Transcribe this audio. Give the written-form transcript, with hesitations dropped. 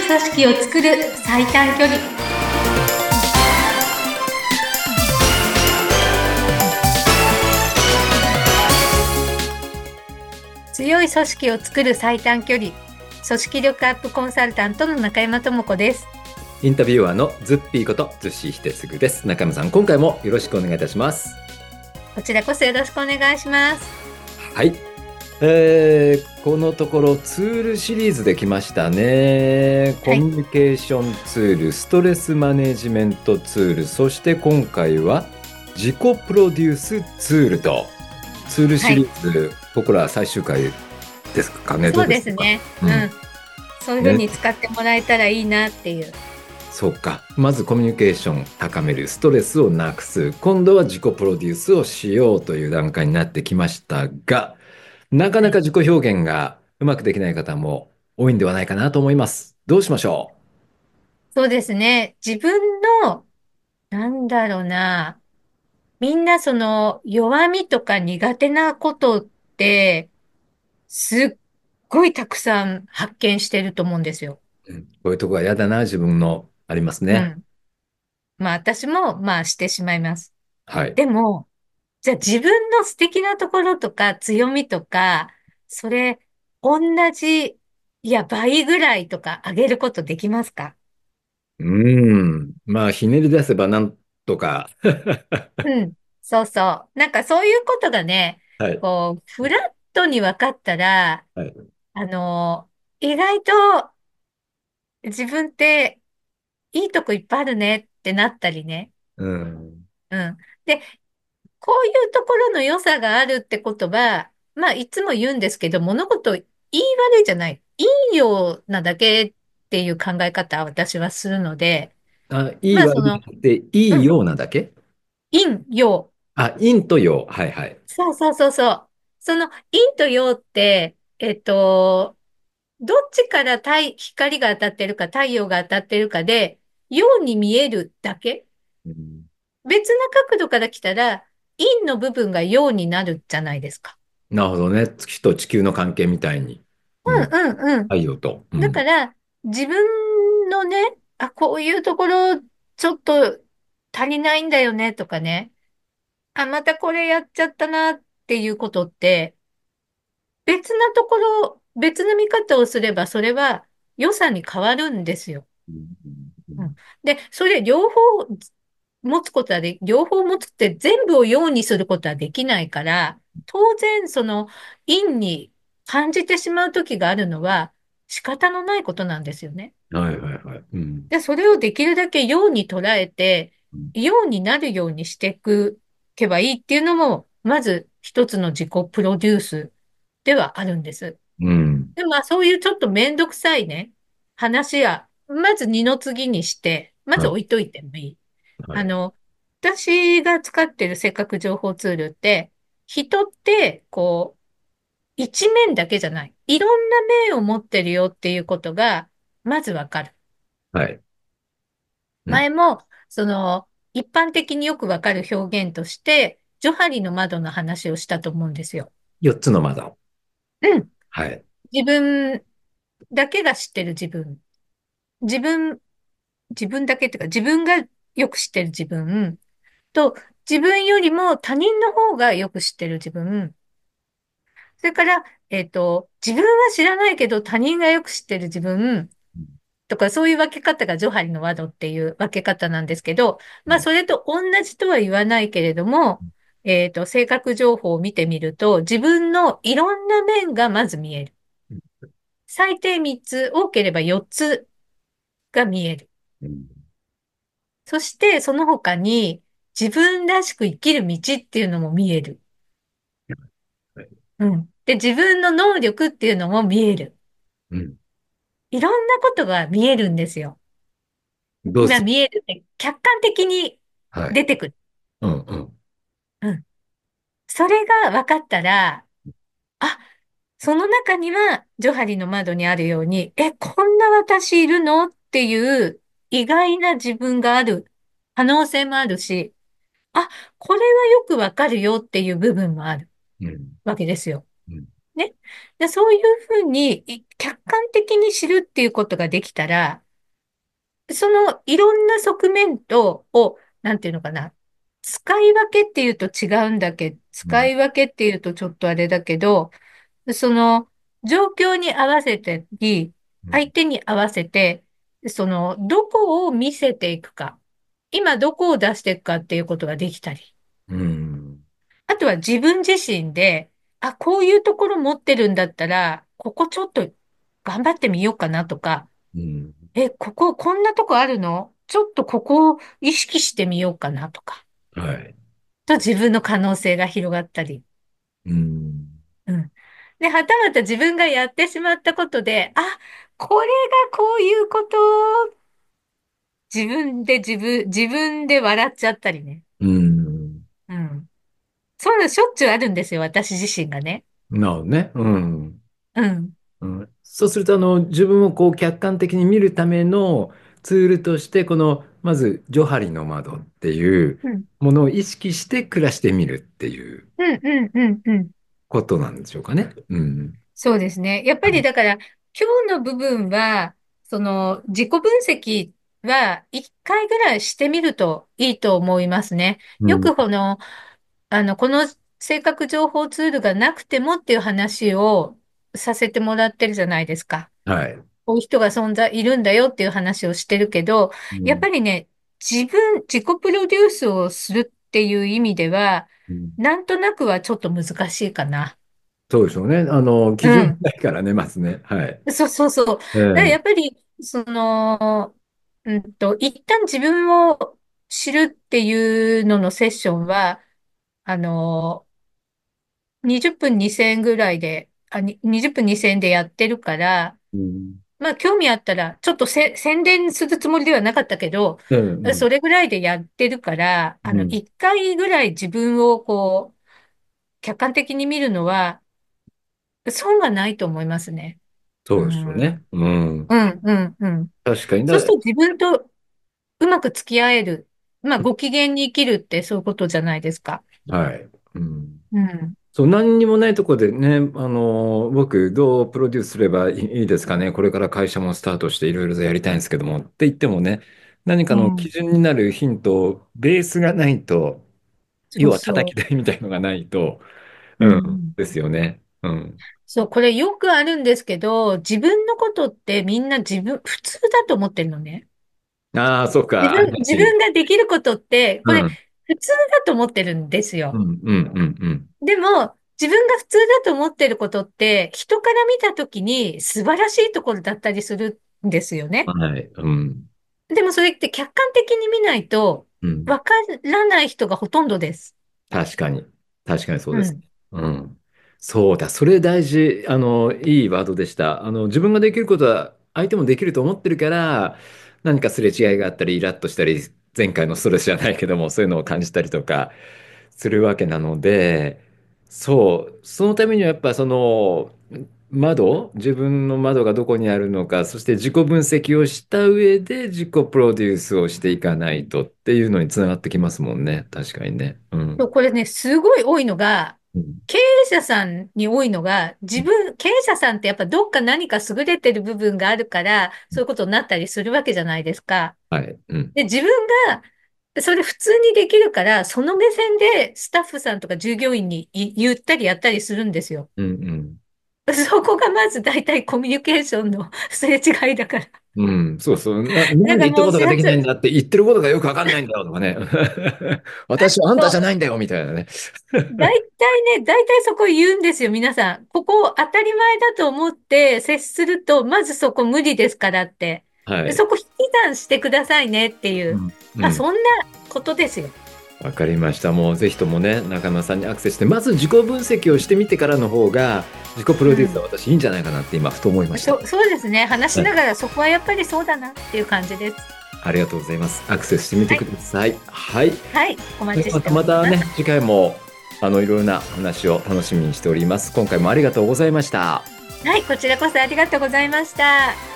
組織を作る最短距離。強い組織を作る最短距離、組織力アップコンサルタントの中山智子です。 インタビュアーのズッピーことズッシー秀嗣です。中山さん、今回もよろしくお願いいたします。 こちらこそよろしくお願いします。 はい、このところツールシリーズできましたね。コはい。 ミュニケーションツール、ストレスマネジメントツール、そして今回は自己プロデュースツールと、ツールシリはい。 ーズ、僕ら最終回ですかね。どそううでしょうか。 ですね。 うん。 そういうふうね。 に使ってもらえたらいいなっていう。 そうか。まずコミュニケーション高める、ストレスをなくす。今度は自己プロデュースをしようという段階になってきましたが、なかはい。 なか自己表現がうまくできない方も多いんではないかなと思います。どうしましょそうですね。自分の、なんだろうな。みんなその弱みとか苦手なことって、すっごいたくさん発見してると思うんですよ。 う。こういうとこが嫌だな、自分のありますね。 うん。まあ私もまあしてしまいます。 はい。 でも、じゃあ自分の素敵なところとか強みとか、それ同じ、いや倍ぐらいとか上げることできますか？ まあ、ひねり出せばなんとか。 うん。そうそう。なんかそういうことがね、 はい。 こう、フラットに分かったら、 はい。 あの、意外と自分っていいとこいっぱいあるねってなったりね。 うん。 うん。で、こういうところの良さがあるってことは、まあ、いつも言うんですけど、物事言い悪いじゃない。いいようなだけっていう考え方は私はするので、 あ、いいまあ、 悪いじゃなくて、いうん、 いようなだけ。 陰陽。 あ、陰と陽。はいはい。 そうそうそうそう。その陰と陽って、どっちから光が当たってるか、太陽が当たってるかで、陽に見えるだけ。 うん。 別な角度から来たら、陰の部分が陽になるじゃないですか。 なるほどね。月と地球の関係みたいに。うん。 うんうんうん。 太陽と。うん。 だから、自分のね、あ、こういうところ、ちょっと足りないんだよね、とかね。あ、またこれやっちゃったな、っていうことって、別なところ、別の見方をすれば、それは良さに変わるんですよ。 うん。うん。 うん。で、それ両方持つことはで、両方持つって全部を陽にすることはできないから、当然、その、陰に感じてしまう時があるのは仕方のないことなんですよね。 はいはいはい。うん。 で、それをできるだけ陽に捉えて、 うん。 陽になるようにしていけばいいっていうのも、まず一つの自己プロデュースではあるんです。 うん。 で、まあそういうちょっとめんどくさいね、話は、まず二の次にして、まずはい。 置いといてもいい。 はい。 あの、私が使ってるせっかく情報ツールって、人って、こう、一面だけじゃない。いろんな面を持ってるよっていうことが、まずわかる。 はい。うん。 前も、その、一般的によくわかる表現として、ジョハリの窓の話をしたと思うんですよ。 4つの窓。 うん。 はい。 自分だけが知ってる自分。自分、自分だけっていうか、自分がよく知ってる自分と、自分よりも他人の方がよく知ってる自分。それから、自分は知らないけど他人がよく知ってる自分とか、そういう分け方がジョハリのワドっていう分け方なんですけど、まあ、 うん。 それと同じとは言わないけれども、性格情報を見てみると、自分のいろんな面がまず見える。最低3つ、多ければ4つが見える。 うん。 そして、その他に、自分らしく生きる道っていうのも見える。 はい。 うん。で、自分の能力っていうのも見える。 うん。 いろんなことが見えるんですよ。まあ、 どうす。 見えるって、客観的にはい。 出てくる。 うんうん。 うん。それが分かったら、あ、その中には、ジョハリの窓にあるように、こんな私いるのっていう意外な自分がある可能性もあるし、あ、これはよくわかるよっていう部分もあるうん。 わけですよ。 うん。 ね。で、そういうふうに客観的に知るっていうことができたら、そのいろんな側面を、なんていうのかな。使い分けっていうと違うんだけど、 うん。 使い分けっていうとちょっとあれだけど、その状況に合わせてうん。 相手に合わせて、どこを見せていくか、今どこを出していくかっていうことができたり、 うん。 あとは自分自身で、あ、こういうところ持ってるんだったら、ここちょっと頑張ってみようかなとか、 うん。 ここ、こんなとこあるのちょっとここを意識してみようかなとか、 はい。 と自分の可能性が広がったり。 うん。 うん。で、はたまた自分がやってしまったことで、あ、これがこういうことを自分で笑っちゃったりね。 うん。 うん。そういうのしょっちゅうあるんですよ、私自身がね。 なるほどね。うん。 うん。 うん、そうすると、自分をこう客観的に見るためのツールとして、まず、ジョハリの窓っていううん。 ものを意識して暮らしてみるっていううん、うん、うん、うん。 ことなんでしょうかね。うん。 そうですね。やっぱりだから、今日の部分は、自己分析は一回ぐらいしてみるといいと思いますね。ようん。 くこの性格情報ツールがなくてもっていう話をさせてもらってるじゃないですか。 はい。 こういう人がいるんだよっていう話をしてるけど、やっうん。 ぱりね、自己プロデュースをするっていう意味では、 うん。 なんとなくはちょっと難しいかな。 そうでしょうね。基準がうん。 ないからね、まずね。はい。 そうそうそう。だからやええ。 っぱり、一旦自分を知るっていうののセッションは、あの、20分2000円ぐらいで、20分2000円でやってるから、 うん。 まあ、興味あったら、ちょっと宣伝するつもりではなかったけど、 うん。 それぐらいでやってるから、 うん。 1回ぐらい自分をこう、客観的に見るのは、損はないと思いますね。うそうでしょうん。 ね。うん。 うん、うん、うん。 確かに。 そうすると自分とうまく付き合える。まあ、ご機嫌に生きるってそういうことじゃないですか。 はい。うん。 うん。 そう、何にもないところでね、僕、どうプロデュースすればいいですかね。これから会社もスタートしていろいろとやりたいんですけども、って言ってもね、何かの基うん。 準になるヒント、ベースがないと、 そう要は叩そき台みたいのがないと、 う。うん、 うん、 うん。 ですよね。うん。 そう、これよくあるんですけど、自分のことってみんな普通だと思ってるのね。 ああ、そうか、ありがち。 自分ができることって、これうん、 普通だと思ってるんですよ。 うん、うん、うん、うん。 でも、自分が普通だと思ってることって、人から見たときに素晴らしいところだったりするんですよね。 はい、うん、 でもそれって客観的に見ないと、 うん。 わからない人がほとんどです。 確かに。確かにそうです。 うん。 うん。そうだ。それ大事。いいワードでした。自分ができることは相手もできると思ってるから、何かすれ違いがあったり、イラッとしたり、前回のストレスじゃないけども、そういうのを感じたりとかするわけなので、そう。そのためにはやっぱ自分の窓がどこにあるのか、そして自己分析をした上で自己プロデュースをしていかないとっていうのにつながってきますもんね。確かにね。うん。 そうこれね、すごい多いのが、 うん。 経営者さんに多いのが、経営者さんってやっぱどっか何か優れてる部分があるから、そういうことになったりするわけじゃないですか。 はい。うん。 で、自分が、それ普通にできるから、その目線でスタッフさんとか従業員に言ったりやったりするんですよ。 うん。 そこがまず大体コミュニケーションのすれ違いだから。 うん。うん。そうそう。なんで言ったなんかもう、 ことができないんだって言ってることがよくわかんないんだよとかね。私はあんたじゃないんだよみたいなね。 大体そこ言うんですよ、皆さん。ここ当たり前だと思って接すると、まずそこ無理ですからって。 はい。 そこ引き算してくださいねっていう。 うん。うまあ、 ん。 そんなことですよ。 わかりました。もうぜひともね、中村さんにアクセスして、まず自己分析をしてみてからの方が、自己プロデュースはうん。 私いいんじゃないかなって今、ふと思いました。 そうですね。話しはい。 ながらそこはやっぱりそうだなっていう感じです。 ありがとうございます。アクセスしてみてはい。 ください。はい。 はい。お待ちしておまたね、 ります。 次回も、いろいろな話を楽しみにしております。今回もありがとうございました。 はい。こちらこそありがとうございました。